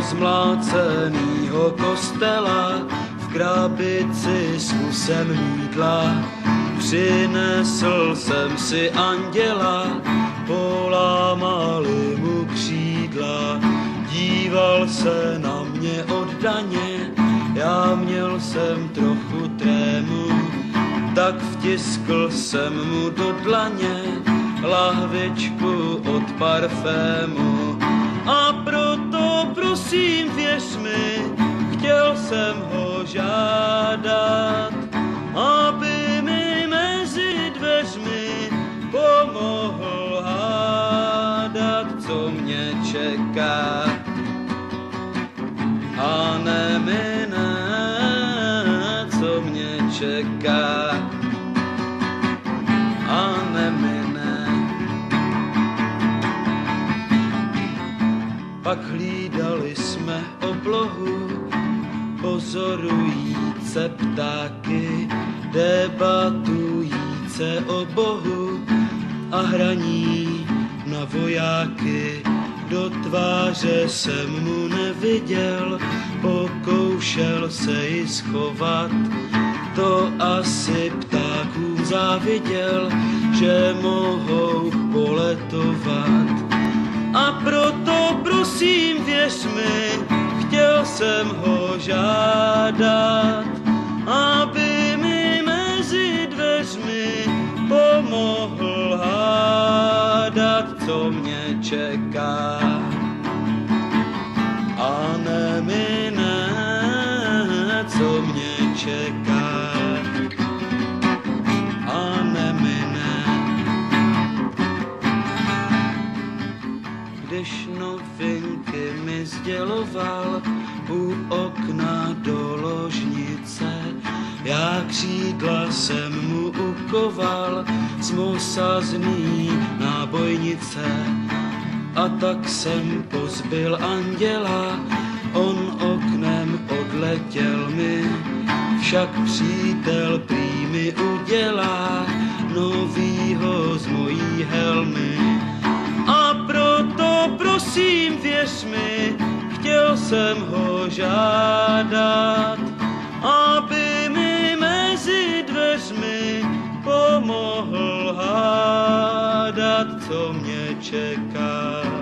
zmlácenýho kostela, v krabici s kusem mýdla. Přinesl jsem si anděla, polámali mu křídla. Díval se na mě oddaně, já měl jsem trochu trému, tak vtiskl jsem mu do dlaně lahvičku od parfému. A proto prosím věř mi, chtěl jsem ho žádat, aby mi mezi dveřmi pomohl hádat, co mě čeká. A nemine, co mě čeká. A nemine. Pak hlídali jsme oblohu, pozorujíce ptáky, debatujíce o Bohu a hraní na vojáky. Do tváře jsem mu neviděl, pokoušel se ji schovat. To asi ptákům záviděl, že mohou poletovat. A proto prosím věř mi, chtěl jsem ho žádat, aby mi mezi dveřmi pomohl hádat, co mě čeká. A nemine, co mě čeká. A nemine. Když novinky mi sděloval u okna do ložnice, já křídla jsem mu ukoval z mosazný nábojnice. A tak jsem pozbyl anděla, on oknem odletěl mi, však přítel prý mi udělá novýho z mojí helmy. A proto prosím věř mi, chtěl jsem ho žádat, aby mi mezi dveřmi pomohl hádat, co mě čeká.